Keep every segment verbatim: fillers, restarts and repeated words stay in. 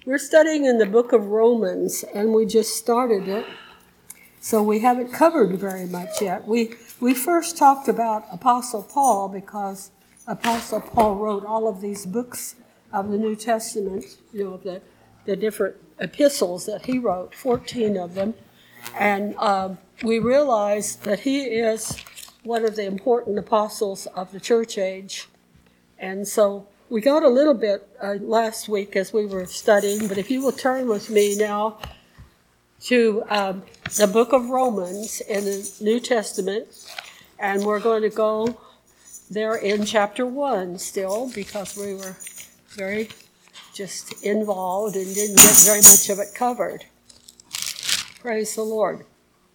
We're studying in the book of Romans, and we just started it, so we haven't covered very much yet. We we first talked about Apostle Paul because Apostle Paul wrote all of these books of the New Testament, you know, the, the different epistles that he wrote, fourteen of them, and um, we realized that he is one of the important apostles of the church age, and so we got a little bit uh, last week as we were studying, but if you will turn with me now to um, the book of Romans in the New Testament, and we're going to go there in chapter one still because we were very just involved and didn't get very much of it covered. Praise the Lord.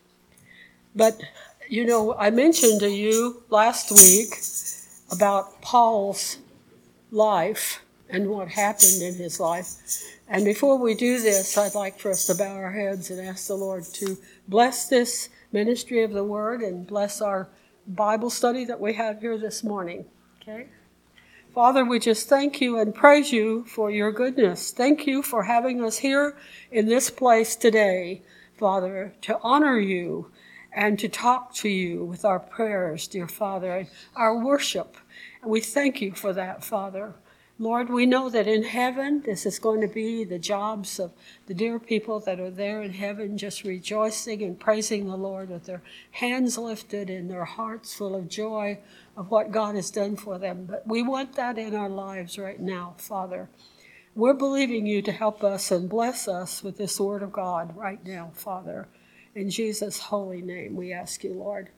But, you know, I mentioned to you last week about Paul's life and what happened in his life. And before we do this, I'd like for us to bow our heads and ask the Lord to bless this ministry of the Word and bless our Bible study that we have here this morning. Okay? Father, we just thank you and praise you for your goodness. Thank you for having us here in this place today, Father, to honor you and to talk to you with our prayers, dear Father, and our worship. And we thank you for that, Father. Lord, we know that in heaven, this is going to be the jobs of the dear people that are there in heaven, just rejoicing and praising the Lord with their hands lifted and their hearts full of joy of what God has done for them. But we want that in our lives right now, Father. We're believing you to help us and bless us with this word of God right now, Father. In Jesus' holy name, we ask you, Lord.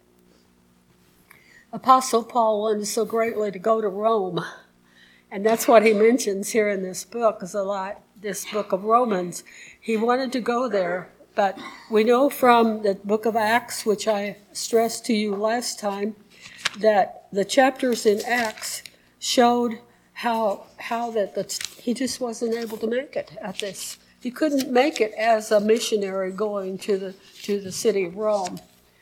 Apostle Paul wanted so greatly to go to Rome, and that's what he mentions here in this book, is a lot, this book of Romans. He wanted to go there, but we know from the book of Acts, which I stressed to you last time, that the chapters in Acts showed how how that the, he just wasn't able to make it at this. He couldn't make it as a missionary going to the to the city of Rome.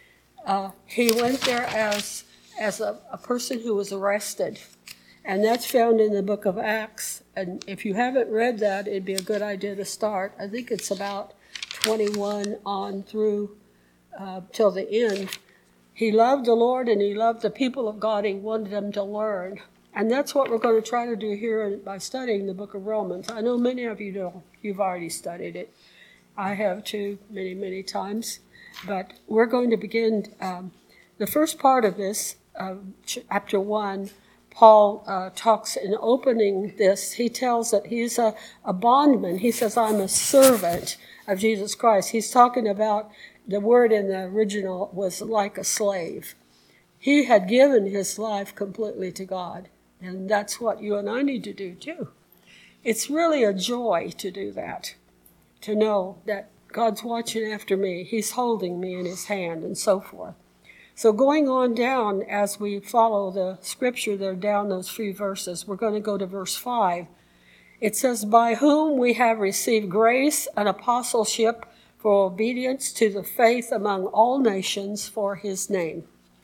Uh, he went there as as a, a person who was arrested. And that's found in the book of Acts. And if you haven't read that, it'd be a good idea to start. I think it's about twenty-one on through uh, till the end. He loved the Lord and he loved the people of God. He wanted them to learn. And that's what we're going to try to do here by studying the book of Romans. I know many of you know, you've already studied it. I have too, many, many times. But we're going to begin um, the first part of this, uh, chapter one. Paul uh, talks in opening this. He tells that he's a, a bondman. He says, I'm a servant of Jesus Christ. He's talking about, the word in the original was like a slave. He had given his life completely to God. And that's what you and I need to do too. It's really a joy to do that, to know that God's watching after me. He's holding me in his hand and so forth. So going on down, as we follow the scripture there down those few verses, we're going to go to verse five. It says, by whom we have received grace and apostleship for obedience to the faith among all nations for his name.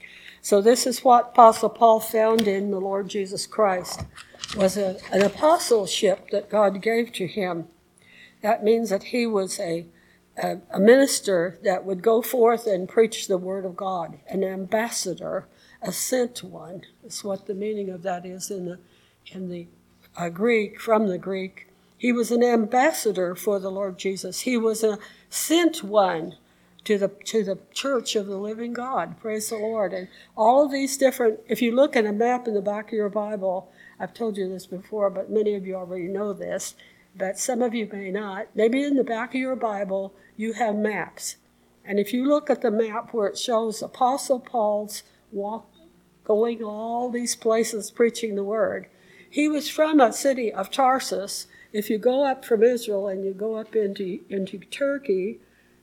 So this is what Apostle Paul found in the Lord Jesus Christ, was a, an apostleship that God gave to him. That means that he was a A, a minister that would go forth and preach the word of God, an ambassador, a sent one. That's what the meaning of that is in the in the uh, Greek, from the Greek. He was an ambassador for the Lord Jesus. He was a sent one to the to the church of the living God. Praise the Lord. And all of these different, if you look at a map in the back of your Bible, I've told you this before, but many of you already know this, but some of you may not. Maybe in the back of your Bible, you have maps. And if you look at the map where it shows Apostle Paul's walk, going all these places preaching the word, he was from a city of Tarsus. If you go up from Israel and you go up into, into Turkey,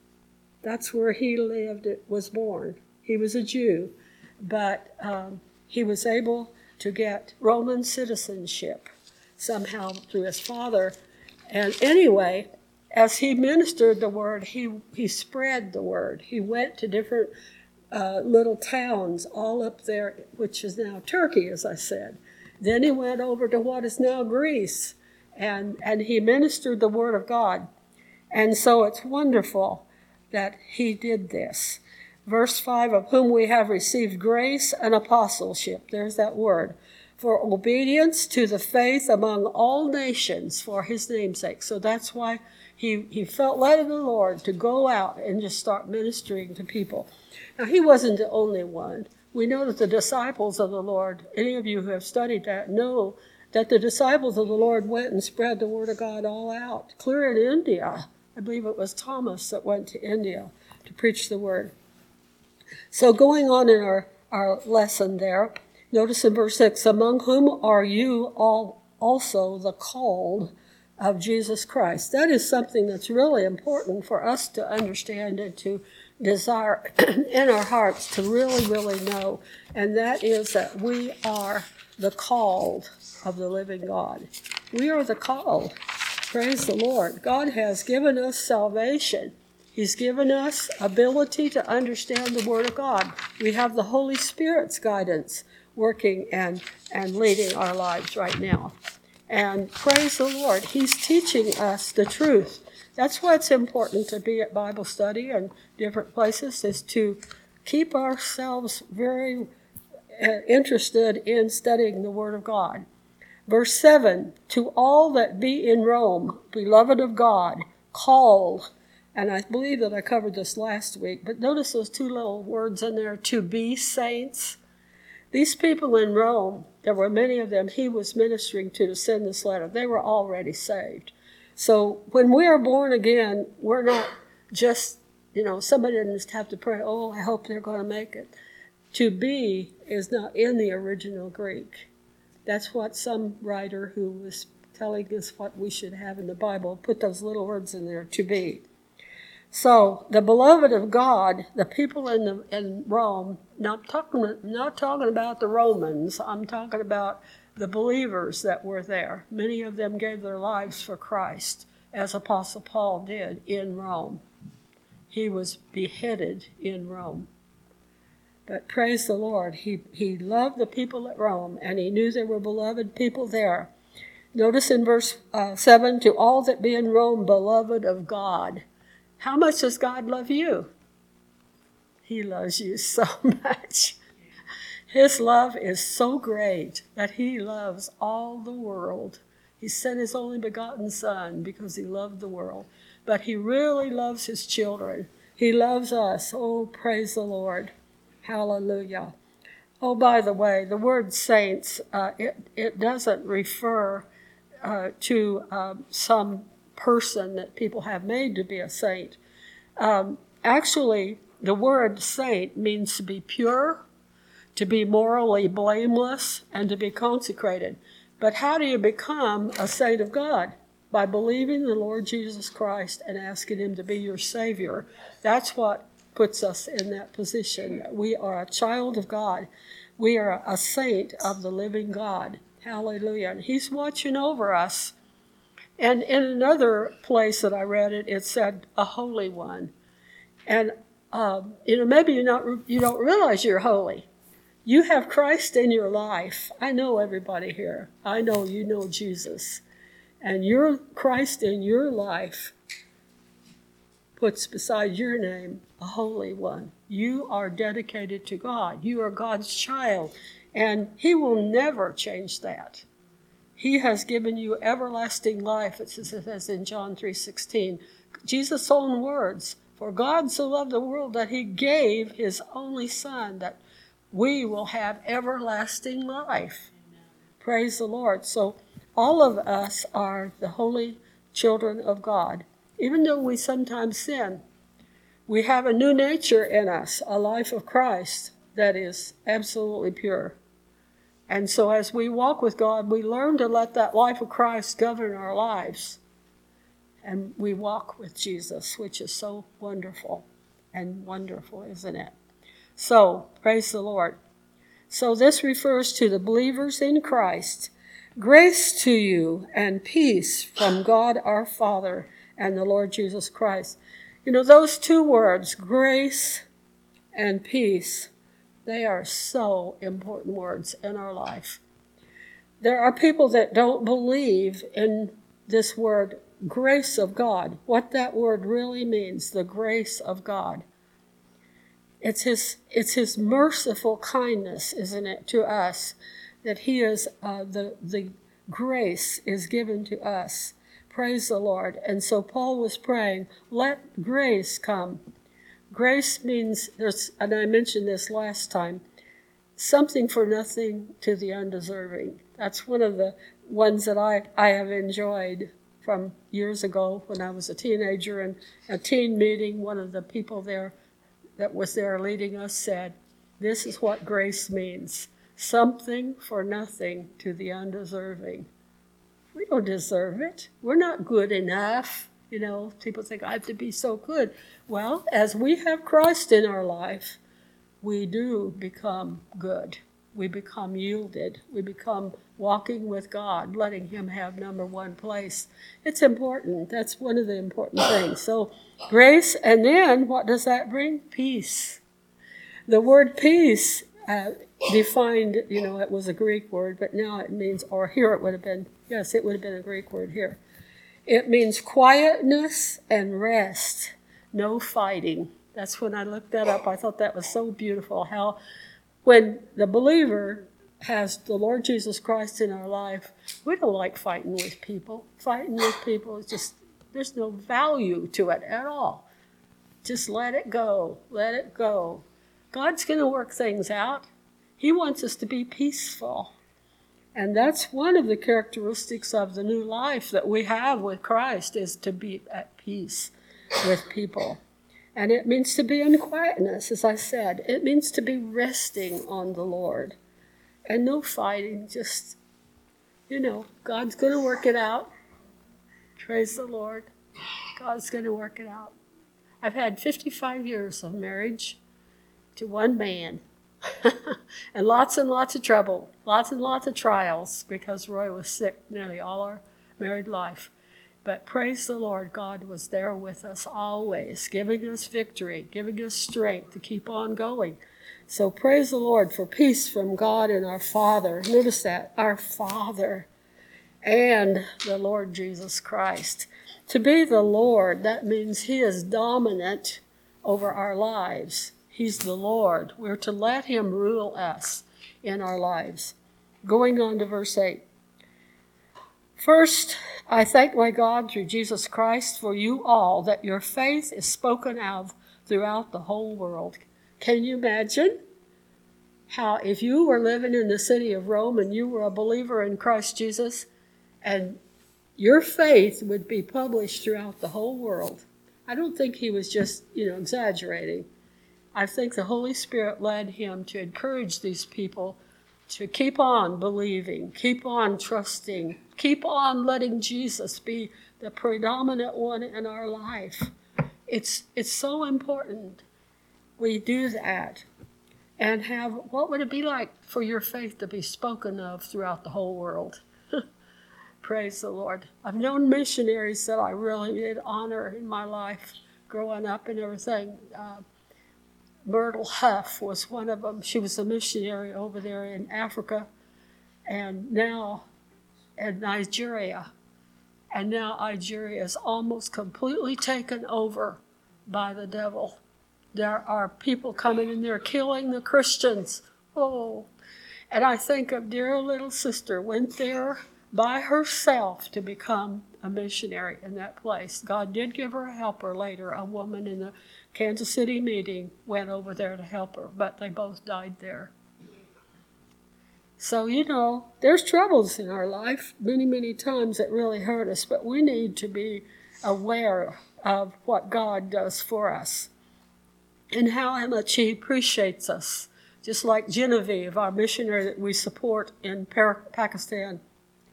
that's where he lived, was born. He was a Jew, but um, he was able to get Roman citizenship somehow through his father. And anyway, as he ministered the word, he, he spread the word. He went to different uh, little towns all up there, which is now Turkey, as I said. Then he went over to what is now Greece. and, and he ministered the word of God. And so it's wonderful that he did this. Verse five, of whom we have received grace and apostleship. There's that word. For obedience to the faith among all nations for his namesake. So that's why he, he felt led of the Lord to go out and just start ministering to people. Now, he wasn't the only one. We know that the disciples of the Lord, any of you who have studied that, know that the disciples of the Lord went and spread the word of God all out. Clear in India. I believe it was Thomas that went to India to preach the word. So going on in our, our lesson there, notice in verse six, among whom are you all also the called of Jesus Christ. That is something that's really important for us to understand and to desire in our hearts to really, really know. And that is that we are the called of the living God. We are the called. Praise the Lord. God has given us salvation. He's given us ability to understand the Word of God. We have the Holy Spirit's guidance working and, and leading our lives right now. And praise the Lord, He's teaching us the truth. That's why it's important to be at Bible study and different places, is to keep ourselves very uh, interested in studying the Word of God. Verse seven, to all that be in Rome, beloved of God, called, and I believe that I covered this last week, but notice those two little words in there, to be saints. These people in Rome, there were many of them he was ministering to to send this letter. They were already saved. So when we are born again, we're not just, you know, somebody doesn't have to pray, oh, I hope they're going to make it. To be is not in the original Greek. That's what some writer who was telling us what we should have in the Bible put those little words in there, to be. So the beloved of God, the people in the, in Rome, not talking not talking about the Romans, I'm talking about the believers that were there. Many of them gave their lives for Christ, as Apostle Paul did in Rome. He was beheaded in Rome. But praise the Lord, he, he loved the people at Rome, and he knew there were beloved people there. Notice in verse uh, seven, to all that be in Rome, beloved of God. How much does God love you? He loves you so much. His love is so great that he loves all the world. He sent his only begotten Son because he loved the world. But he really loves his children. He loves us. Oh, praise the Lord. Hallelujah. Oh, by the way, the word saints, uh, it, it doesn't refer uh, to uh, some person that people have made to be a saint. Um, actually, the word saint means to be pure, to be morally blameless, and to be consecrated. But how do you become a saint of God? By believing the Lord Jesus Christ and asking him to be your Savior. That's what puts us in that position. We are a child of God. We are a saint of the living God. Hallelujah. And he's watching over us. And in another place that I read it, it said a holy one. And, um, you know, maybe you're not, you don't realize you're holy. You have Christ in your life. I know everybody here. I know you know Jesus. And your Christ in your life puts beside your name a holy one. You are dedicated to God. You are God's child. And he will never change that. He has given you everlasting life, it says in John three sixteen. Jesus' own words, for God so loved the world that he gave his only Son, that we will have everlasting life. Amen. Praise the Lord. So all of us are the holy children of God. Even though we sometimes sin, we have a new nature in us, a life of Christ that is absolutely pure. And so as we walk with God, we learn to let that life of Christ govern our lives. And we walk with Jesus, which is so wonderful and wonderful, isn't it? So, praise the Lord. So this refers to the believers in Christ. Grace to you and peace from God our Father and the Lord Jesus Christ. You know, those two words, grace and peace, they are so important words in our life. There are people that don't believe in this word grace of God, what that word really means, the grace of God. It's his, it's his merciful kindness, isn't it, to us, that he is, uh, the, the grace is given to us. Praise the Lord. And so Paul was praying, let grace come. Grace means, there's, and I mentioned this last time, something for nothing to the undeserving. That's one of the ones that I, I have enjoyed from years ago when I was a teenager. And a teen meeting, one of the people there that was there leading us said, this is what grace means. Something for nothing to the undeserving. We don't deserve it. We're not good enough. You know, people think, I have to be so good. Well, as we have Christ in our life, we do become good. We become yielded. We become walking with God, letting him have number one place. It's important. That's one of the important things. So grace, and then what does that bring? Peace. The word peace, uh, defined, you know, it was a Greek word, but now it means, or here it would have been, yes, it would have been a Greek word here. It means quietness and rest, no fighting. That's when I looked that up. I thought that was so beautiful, how when the believer has the Lord Jesus Christ in our life, we don't like fighting with people. Fighting with people is just, there's no value to it at all. Just let it go. Let it go. God's going to work things out. He wants us to be peaceful. And that's one of the characteristics of the new life that we have with Christ, is to be at peace with people. And it means to be in quietness, as I said. It means to be resting on the Lord. And no fighting, just, you know, God's going to work it out. Praise the Lord. God's going to work it out. I've had fifty-five years of marriage to one man. And lots and lots of trouble, lots and lots of trials, because Roy was sick nearly all our married life. But praise the Lord, God was there with us always, giving us victory, giving us strength to keep on going. So praise the Lord for peace from God and our Father. Notice that, our Father and the Lord Jesus Christ. To be the Lord, that means he is dominant over our lives. He's the Lord. We're to let him rule us in our lives. Going on to verse eight. First, I thank my God through Jesus Christ for you all, that your faith is spoken of throughout the whole world. Can you imagine how if you were living in the city of Rome and you were a believer in Christ Jesus, and your faith would be published throughout the whole world? I don't think he was just, you know, exaggerating. I think the Holy Spirit led him to encourage these people to keep on believing, keep on trusting, keep on letting Jesus be the predominant one in our life. It's it's so important we do that and have, what would it be like for your faith to be spoken of throughout the whole world? Praise the Lord. I've known missionaries that I really did honor in my life growing up and everything. Uh, Myrtle Huff was one of them. She was a missionary over there in Africa and now in Nigeria. And now Nigeria is almost completely taken over by the devil. There are people coming in there killing the Christians. Oh, and I think of dear little sister went there by herself to become a missionary in that place. God did give her a helper later. A woman in the Kansas City meeting went over there to help her, but they both died there. So, you know, there's troubles in our life many, many times that really hurt us, but we need to be aware of what God does for us and how much he appreciates us. Just like Genevieve, our missionary that we support in Pakistan.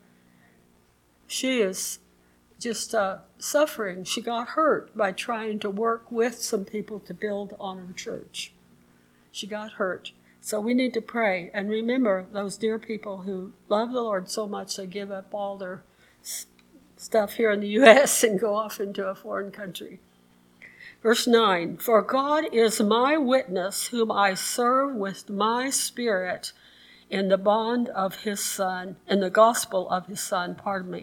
She is just uh, suffering. She got hurt by trying to work with some people to build on her church. She got hurt. So we need to pray and remember those dear people who love the Lord so much they give up all their s- stuff here in the U S and go off into a foreign country. Verse nine, for God is my witness, whom I serve with my spirit in the bond of his Son, in the gospel of his Son, pardon me,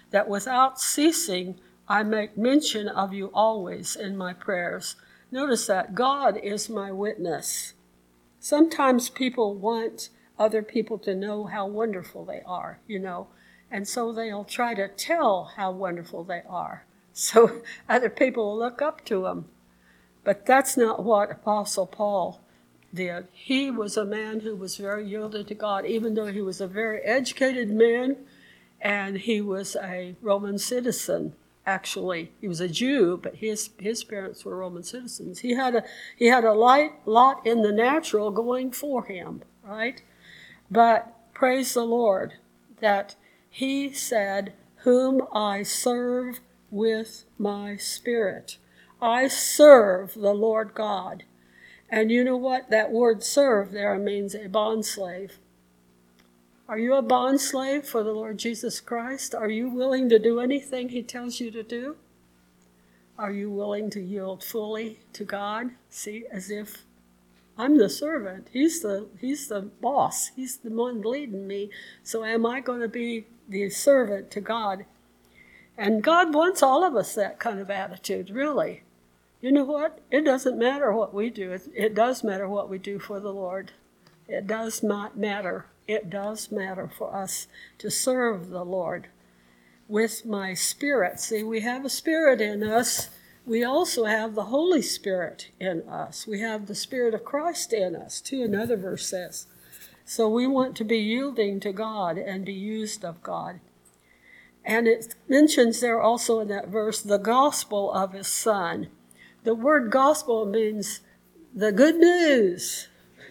that without ceasing I make mention of you always in my prayers. Notice that God is my witness. Sometimes people want other people to know how wonderful they are, you know, and so they'll try to tell how wonderful they are, so other people will look up to them. But that's not what Apostle Paul did. He was a man who was very yielded to God, even though he was a very educated man, and he was a Roman citizen. Actually, he was a Jew, but his his parents were Roman citizens. He had a he had a light lot in the natural going for him, right? But praise the Lord that he said, "Whom I serve with my spirit." I serve the Lord God. And you know what? That word serve there means a bondslave. Are you a bondslave for the Lord Jesus Christ? Are you willing to do anything he tells you to do? Are you willing to yield fully to God? See, as if I'm the servant. He's the he's the boss. He's the one leading me. So am I going to be the servant to God? And God wants all of us that kind of attitude, really. You know what? It doesn't matter what we do. It, it does matter what we do for the Lord. It does not matter. It does matter for us to serve the Lord with my spirit. See, we have a spirit in us. We also have the Holy Spirit in us. We have the Spirit of Christ in us, too, another verse says. So we want to be yielding to God and be used of God. And it mentions there also in that verse the gospel of his Son. The word gospel means the good news.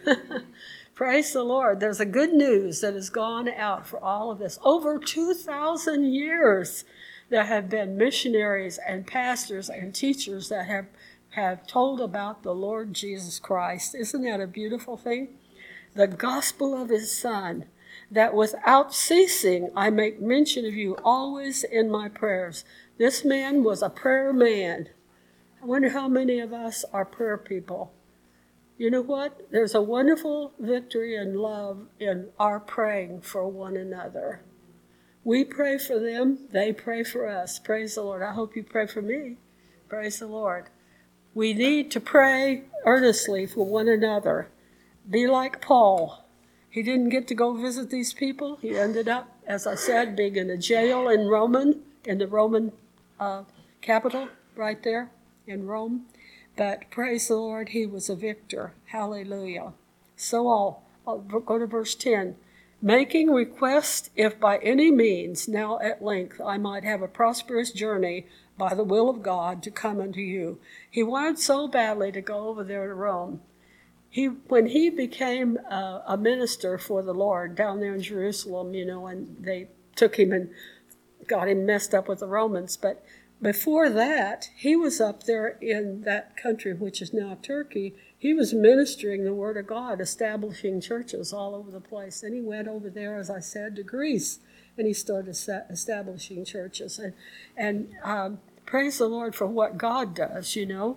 Praise the Lord. There's a good news that has gone out for all of this. Over two thousand years there have been missionaries and pastors and teachers that have, have told about the Lord Jesus Christ. Isn't that a beautiful thing? The gospel of his Son, that without ceasing I make mention of you always in my prayers. This man was a prayer man. I wonder how many of us are prayer people. You know what? There's a wonderful victory and love in our praying for one another. We pray for them, they pray for us. Praise the Lord. I hope you pray for me. Praise the Lord. We need to pray earnestly for one another. Be like Paul. He didn't get to go visit these people. He ended up, as I said, being in a jail in Roman, in the Roman uh, capital right there in Rome. But praise the Lord, he was a victor. Hallelujah. So I'll, I'll go to verse ten. Making request, if by any means, now at length, I might have a prosperous journey by the will of God to come unto you. He wanted so badly to go over there to Rome. He, when he became a, a minister for the Lord down there in Jerusalem, you know, and they took him and got him messed up with the Romans, but before that, he was up there in that country, which is now Turkey. He was ministering the Word of God, establishing churches all over the place. Then he went over there, as I said, to Greece, and he started establishing churches. And, and um, praise the Lord for what God does, you know.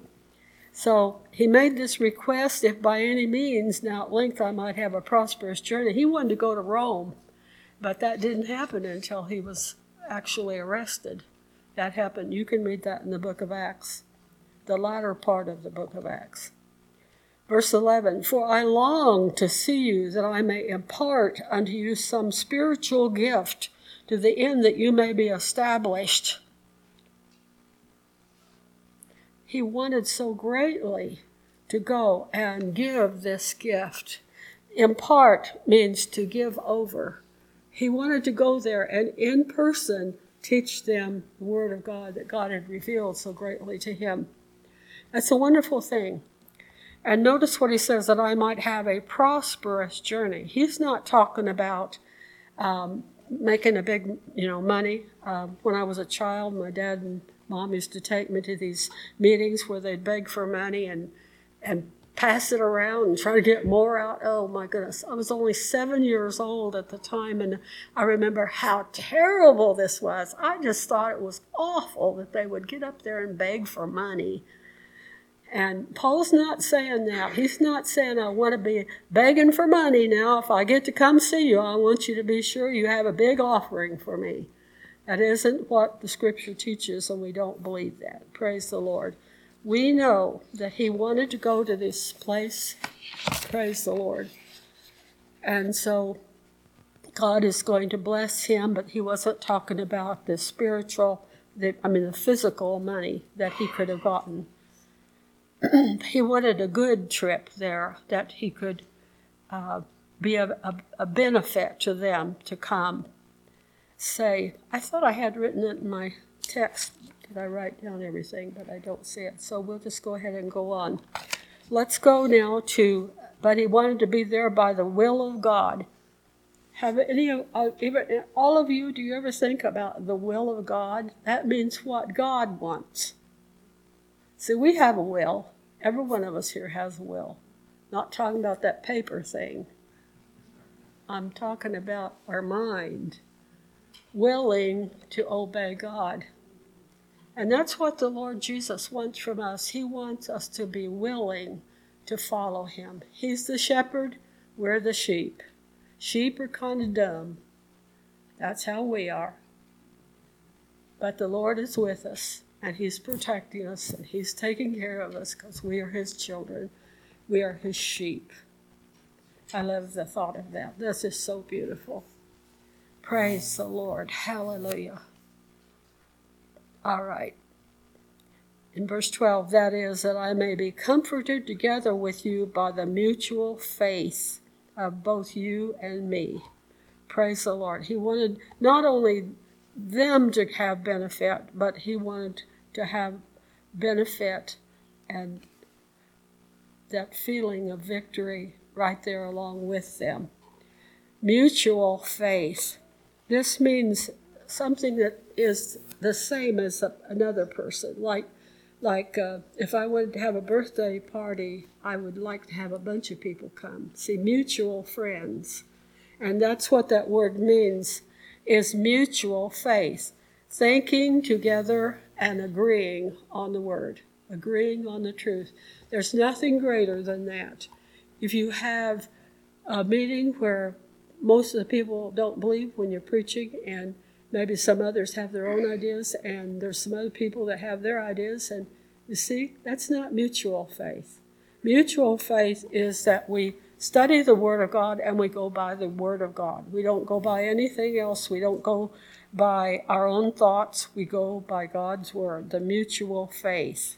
So he made this request, if by any means, now at length I might have a prosperous journey. He wanted to go to Rome, but that didn't happen until he was actually arrested. That happened. You can read that in the book of Acts, the latter part of the book of Acts. Verse eleven, for I long to see you, that I may impart unto you some spiritual gift, to the end that you may be established. He wanted so greatly to go and give this gift. Impart means to give over. He wanted to go there and in person teach them the Word of God that God had revealed so greatly to him. That's a wonderful thing. And notice what he says, that I might have a prosperous journey. He's not talking about um, making a big, you know, money. Um, when I was a child, my dad and mom used to take me to these meetings where they'd beg for money and and pass it around and try to get more out. Oh, my goodness. I was only seven years old at the time, and I remember how terrible this was. I just thought it was awful that they would get up there and beg for money. And Paul's not saying that. He's not saying, I want to be begging for money now. If I get to come see you, I want you to be sure you have a big offering for me. That isn't what the Scripture teaches, and we don't believe that. Praise the Lord. We know that he wanted to go to this place. Praise the Lord. And so God is going to bless him, but he wasn't talking about the spiritual, the, I mean the physical money that he could have gotten. He wanted a good trip there, that he could uh, be a, a, a benefit to them to come. Say, I thought I had written it in my text. Did I write down everything? But I don't see it. So we'll just go ahead and go on. Let's go now to, but he wanted to be there by the will of God. Have any of, uh, even, all of you, do you ever think about the will of God? That means what God wants. See, we have a will. Every one of us here has a will. Not talking about that paper thing. I'm talking about our mind, willing to obey God. And that's what the Lord Jesus wants from us. He wants us to be willing to follow him. He's the shepherd, we're the sheep. Sheep are kind of dumb. That's how we are. But the Lord is with us, and he's protecting us, and he's taking care of us because we are his children. We are his sheep. I love the thought of that. This is so beautiful. Praise the Lord. Hallelujah. All right. In verse twelve, that is, that I may be comforted together with you by the mutual faith of both you and me. Praise the Lord. He wanted not only them to have benefit, but he wanted to have benefit and that feeling of victory right there along with them. Mutual faith. This means something that is the same as a, another person. Like, like uh, if I wanted to have a birthday party, I would like to have a bunch of people come. See, mutual friends. And that's what that word means, is mutual faith. Thinking together and agreeing on the word. Agreeing on the truth. There's nothing greater than that. If you have a meeting where most of the people don't believe when you're preaching, and maybe some others have their own ideas, and there's some other people that have their ideas, and you see, that's not mutual faith. Mutual faith is that we study the Word of God and we go by the Word of God. We don't go by anything else. We don't go by our own thoughts. We go by God's Word, the mutual faith.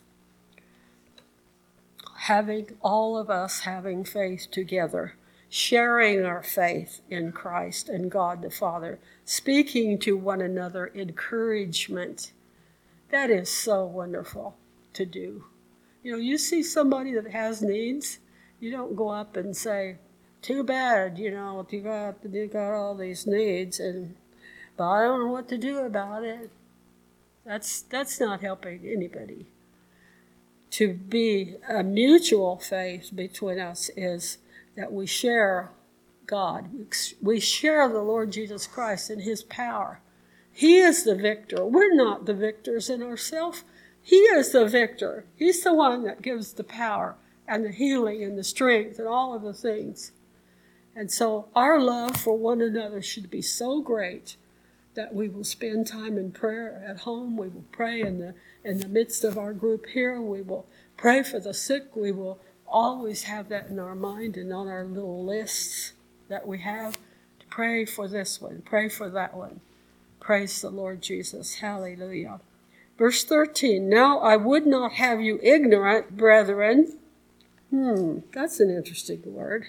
Having, all of us having faith together, sharing our faith in Christ and God the Father, speaking to one another encouragement. That is so wonderful to do. You know, you see somebody that has needs, you don't go up and say, too bad, you know, you got, you got all these needs, and but I don't know what to do about it. That's, that's not helping anybody. To be a mutual faith between us is that we share God. We share the Lord Jesus Christ and his power. He is the victor. We're not the victors in ourselves. He is the victor. He's the one that gives the power and the healing and the strength and all of the things. And so our love for one another should be so great that we will spend time in prayer at home. We will pray in the in the midst of our group here. We will pray for the sick. We will always have that in our mind and on our little lists that we have to pray for this one, pray for that one. Praise the Lord Jesus. Hallelujah. Verse thirteen, now I would not have you ignorant, brethren. Hmm, that's an interesting word.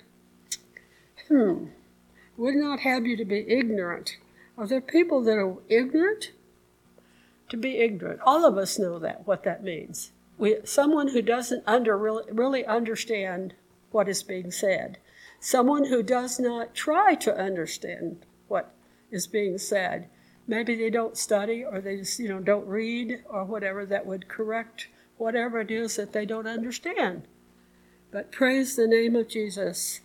Hmm, would not have you to be ignorant. Are there people that are ignorant? To be ignorant. All of us know that, what that means. We, someone who doesn't under, really, really understand what is being said. Someone who does not try to understand what is being said. Maybe they don't study, or they just, you know, don't read, or whatever that would correct whatever it is that they don't understand. But praise the name of Jesus.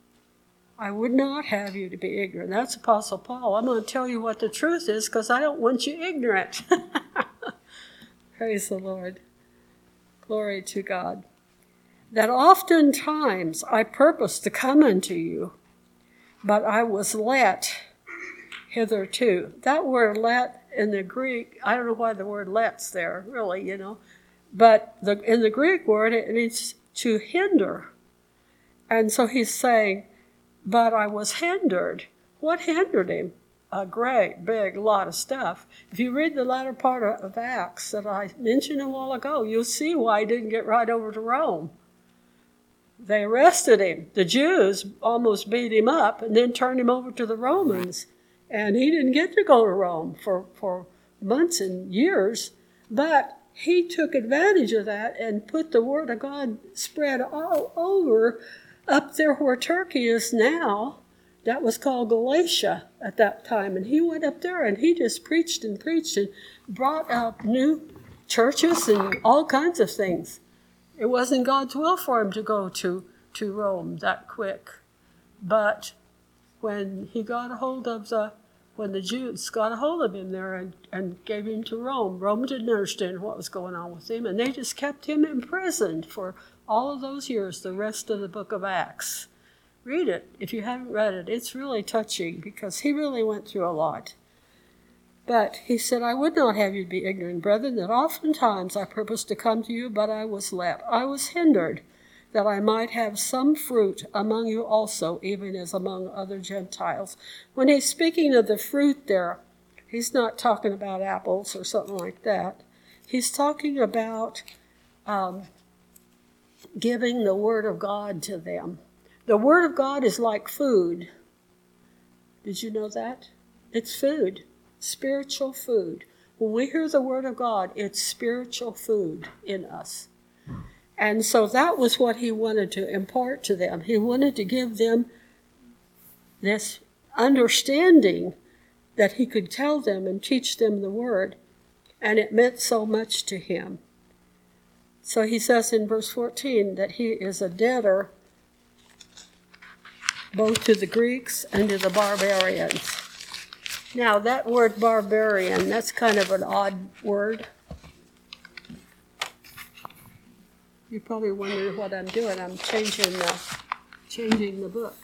I would not have you to be ignorant. That's Apostle Paul. I'm going to tell you what the truth is because I don't want you ignorant. Praise the Lord. Glory to God. That oftentimes I purposed to come unto you, but I was let hitherto. That word let in the Greek, I don't know why the word let's there, really, you know. But the, in the Greek word, it means to hinder. And so he's saying, but I was hindered. What hindered him? A great, big lot of stuff. If you read the latter part of Acts that I mentioned a while ago, you'll see why he didn't get right over to Rome. They arrested him. The Jews almost beat him up and then turned him over to the Romans. And he didn't get to go to Rome for, for months and years. But he took advantage of that and put the word of God spread all over up there where Turkey is now. That was called Galatia at that time. And he went up there and he just preached and preached and brought up new churches and all kinds of things. It wasn't God's will for him to go to, to Rome that quick. But when he got a hold of the, when the Jews got a hold of him there and, and gave him to Rome, Rome didn't understand what was going on with him. And they just kept him imprisoned for all of those years, the rest of the book of Acts. Read it if you haven't read it. It's really touching because he really went through a lot. But he said, I would not have you be ignorant, brethren, that oftentimes I purposed to come to you, but I was let. I was hindered, that I might have some fruit among you also, even as among other Gentiles. When he's speaking of the fruit there, he's not talking about apples or something like that. He's talking about um, giving the word of God to them. The word of God is like food. Did you know that? It's food, spiritual food. When we hear the word of God, it's spiritual food in us. And so that was what he wanted to impart to them. He wanted to give them this understanding that he could tell them and teach them the word. And it meant so much to him. So he says in verse fourteen that he is a debtor both to the Greeks and to the barbarians. Now, that word barbarian, that's kind of an odd word. You probably wonder what I'm doing. I'm changing the, changing the book.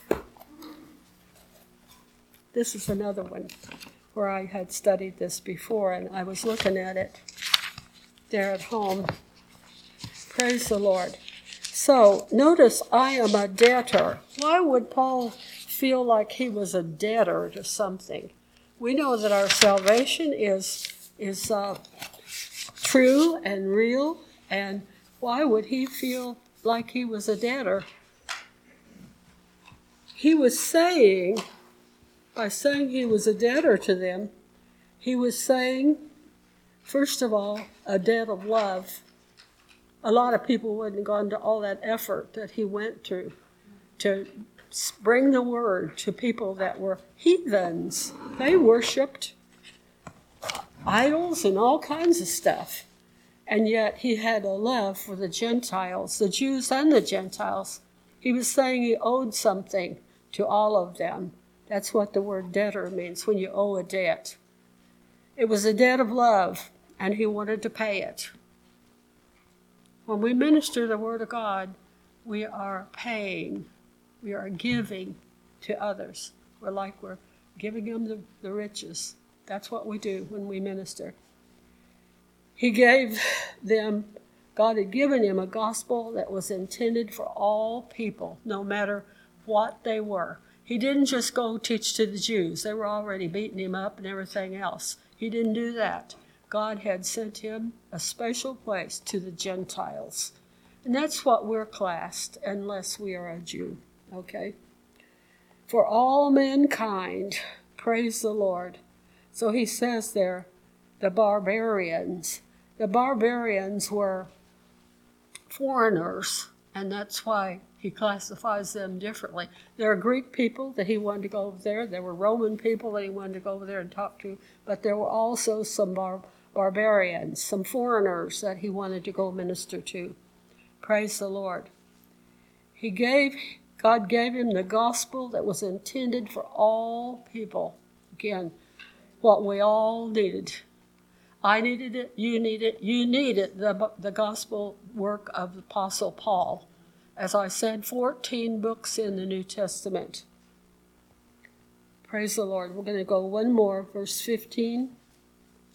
This is another one where I had studied this before, and I was looking at it there at home. Praise the Lord. So, notice I am a debtor. Why would Paul feel like he was a debtor to something? We know that our salvation is, is uh, true and real, and why would he feel like he was a debtor? He was saying, by saying he was a debtor to them, he was saying, first of all, a debt of love. A lot of people wouldn't have gone to all that effort that he went to to bring the word to people that were heathens. They worshipped idols and all kinds of stuff. And yet he had a love for the Gentiles, the Jews and the Gentiles. He was saying he owed something to all of them. That's what the word debtor means, when you owe a debt. It was a debt of love, and he wanted to pay it. When we minister the word of God, we are paying, we are giving to others. We're like we're giving them the, the riches. That's what we do when we minister. He gave them, God had given him a gospel that was intended for all people, no matter what they were. He didn't just go teach to the Jews. They were already beating him up and everything else. He didn't do that. God had sent him a special place to the Gentiles. And that's what we're classed, unless we are a Jew, okay? For all mankind, praise the Lord. So he says there, the barbarians. The barbarians were foreigners, and that's why he classifies them differently. There are Greek people that he wanted to go over there. There were Roman people that he wanted to go over there and talk to. But there were also some bar- barbarians, some foreigners that he wanted to go minister to. Praise the Lord. He gave, God gave him the gospel that was intended for all people. Again, what we all needed. I needed it, you need it, you need it, the, the gospel work of the Apostle Paul. As I said, fourteen books in the New Testament. Praise the Lord. We're going to go one more, verse fifteen.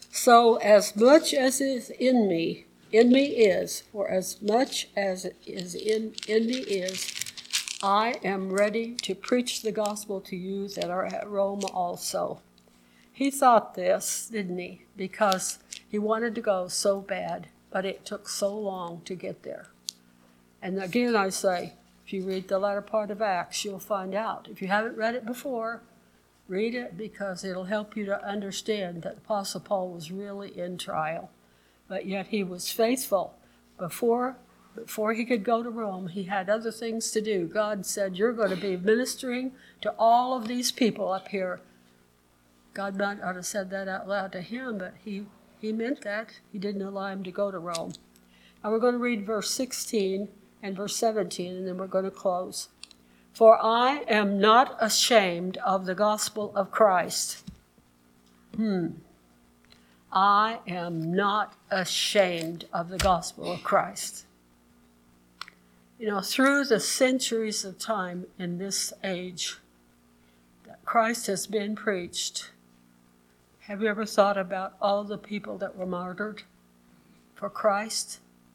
So as much as is in me, in me is, for as much as it is in, in me is, I am ready to preach the gospel to you that are at Rome also. He thought this, didn't he? Because he wanted to go so bad, but it took so long to get there. And again, I say, if you read the latter part of Acts, you'll find out. If you haven't read it before, read it, because it'll help you to understand that Apostle Paul was really in trial. But yet he was faithful. Before, before he could go to Rome, he had other things to do. God said, you're going to be ministering to all of these people up here. God might not have said that out loud to him, but he, he meant that. He didn't allow him to go to Rome. Now we're going to read verse sixteen and verse seventeen, and then we're going to close. For I am not ashamed of the gospel of Christ. Hmm. I am not ashamed of the gospel of Christ. You know, through the centuries of time in this age that Christ has been preached, have you ever thought about all the people that were martyred for Christ?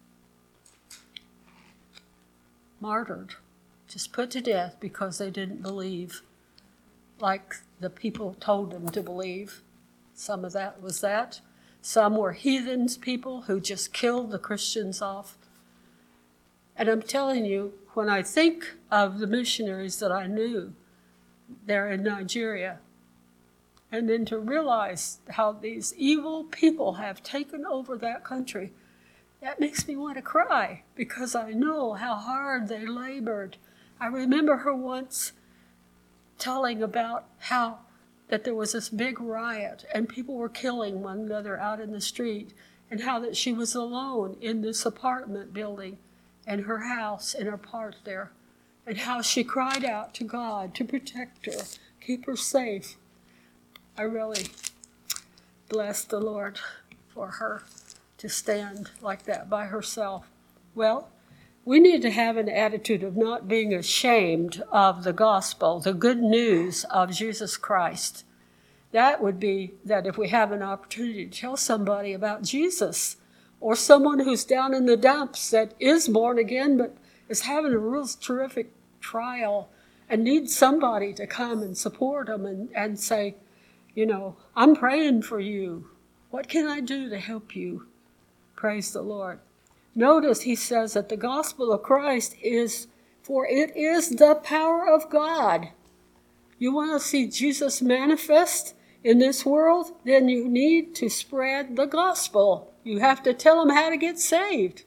Martyred, just put to death because they didn't believe like the people told them to believe. Some of that was that. Some were heathens people who just killed the Christians off. And I'm telling you, when I think of the missionaries that I knew there in Nigeria, and then to realize how these evil people have taken over that country, that makes me want to cry, because I know how hard they labored. I remember her once telling about how that there was this big riot and people were killing one another out in the street, and how that she was alone in this apartment building and her house in her part there, and how she cried out to God to protect her, keep her safe. I really bless the Lord for her to stand like that by herself. Well, we need to have an attitude of not being ashamed of the gospel, the good news of Jesus Christ. That would be that if we have an opportunity to tell somebody about Jesus, or someone who's down in the dumps that is born again but is having a real terrific trial and needs somebody to come and support them and, and say, you know, I'm praying for you. What can I do to help you? Praise the Lord. Notice he says that the gospel of Christ is, for it is the power of God. You want to see Jesus manifest in this world? Then you need to spread the gospel. You have to tell them how to get saved.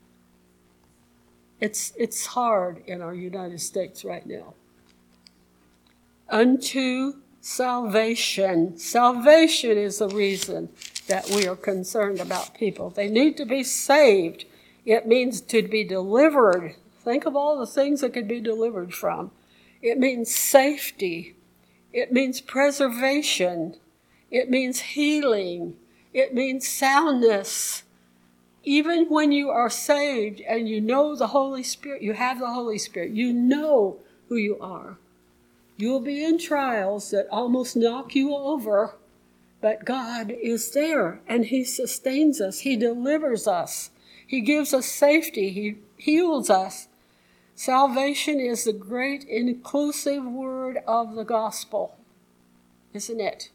It's, it's hard in our United States right now. Unto salvation. Salvation is the reason that we are concerned about people. They need to be saved. It means to be delivered. Think of all the things that could be delivered from. It means safety. It means preservation. It means healing. It means soundness. Even when you are saved and you know the Holy Spirit, you have the Holy Spirit, you know who you are. You will be in trials that almost knock you over, but God is there and he sustains us. He delivers us. He gives us safety. He heals us. Salvation is the great inclusive word of the gospel, isn't it?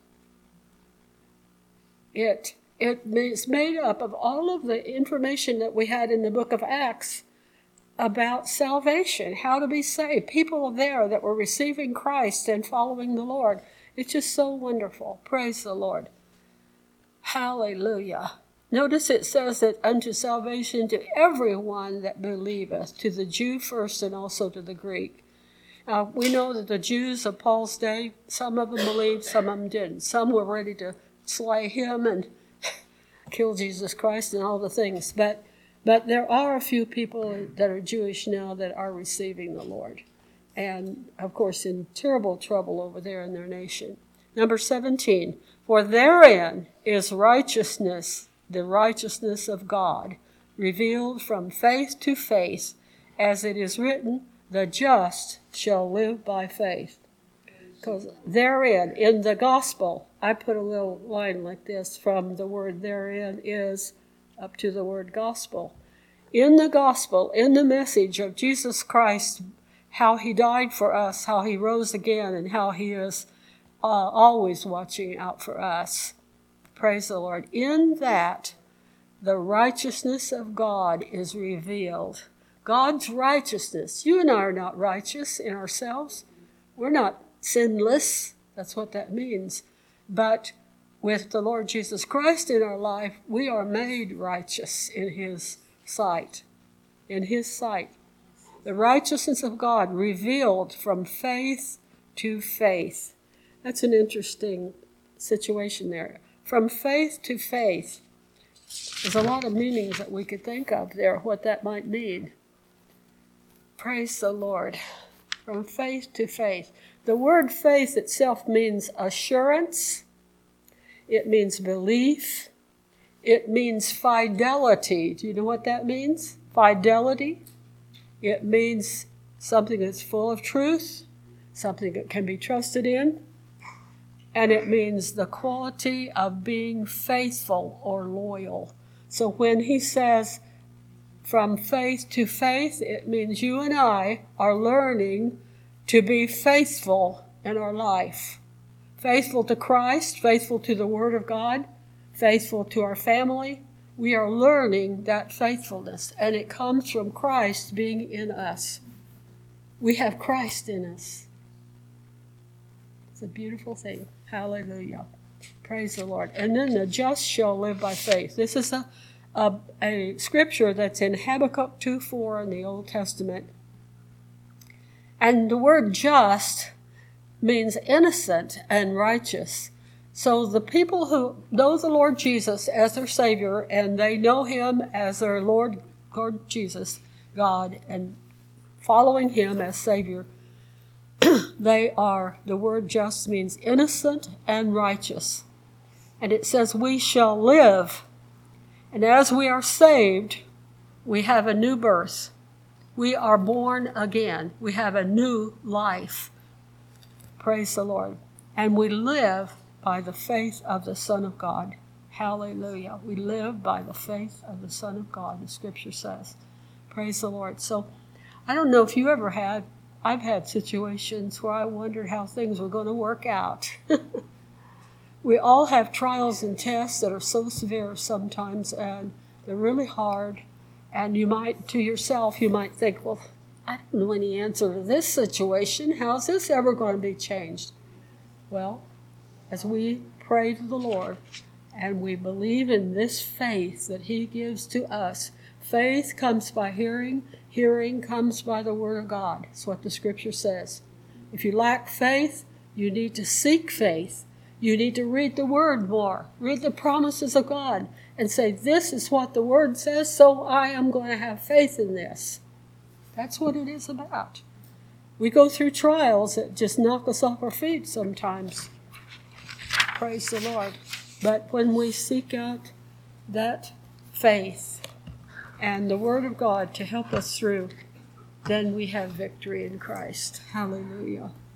It, it is made up of all of the information that we had in the book of Acts about salvation, how to be saved. People there that were receiving Christ and following the Lord. It's just so wonderful. Praise the Lord. Hallelujah. Notice it says that unto salvation to everyone that believeth, to the Jew first and also to the Greek. Now, we know that the Jews of Paul's day, some of them believed, some of them didn't. Some were ready to slay him and kill Jesus Christ and all the things. But But there are a few people that are Jewish now that are receiving the Lord. And, of course, in terrible trouble over there in their nation. Number seventeen, for therein is righteousness, the righteousness of God, revealed from faith to faith, as it is written, the just shall live by faith. Because therein, in the gospel, I put a little line like this from the word therein is up to the word gospel. In the gospel, in the message of Jesus Christ, how he died for us, how he rose again, and how he is uh, always watching out for us. Praise the Lord. In that, the righteousness of God is revealed. God's righteousness. You and I are not righteous in ourselves. We're not sinless. That's what that means. But with the Lord Jesus Christ in our life, we are made righteous in his sight. In his sight. The righteousness of God revealed from faith to faith. That's an interesting situation there. From faith to faith. There's a lot of meanings that we could think of there, what that might mean. Praise the Lord. From faith to faith. The word faith itself means assurance. It means belief. It means fidelity. Do you know what that means? Fidelity. It means something that's full of truth, something that can be trusted in. And it means the quality of being faithful or loyal. So when he says from faith to faith, it means you and I are learning to be faithful in our life. Faithful to Christ, faithful to the Word of God, faithful to our family. We are learning that faithfulness, and it comes from Christ being in us. We have Christ in us. It's a beautiful thing. Hallelujah. Praise the Lord. And then the just shall live by faith. This is a, a, a scripture that's in Habakkuk two four in the Old Testament. And the word just means innocent and righteous. So the people who know the Lord Jesus as their Savior, and they know him as their Lord, Lord Jesus, God, and following him as Savior, they are, the word just means innocent and righteous. And it says we shall live. And as we are saved, we have a new birth. We are born again. We have a new life. Praise the Lord. And we live by the faith of the Son of God. Hallelujah. We live by the faith of the Son of God, the scripture says. Praise the Lord. So I don't know if you ever had, I've had situations where I wondered how things were going to work out. We all have trials and tests that are so severe sometimes, and they're really hard. And you might, to yourself, you might think, well, I don't know any answer to this situation. How's this ever going to be changed? Well, as we pray to the Lord and we believe in this faith that he gives to us, faith comes by hearing, hearing comes by the word of God. That's what the scripture says. If you lack faith, you need to seek faith. You need to read the word more, read the promises of God, and say, this is what the word says, so I am going to have faith in this. That's what it is about. We go through trials that just knock us off our feet sometimes. Praise the Lord. But when we seek out that faith and the word of God to help us through, then we have victory in Christ. Hallelujah.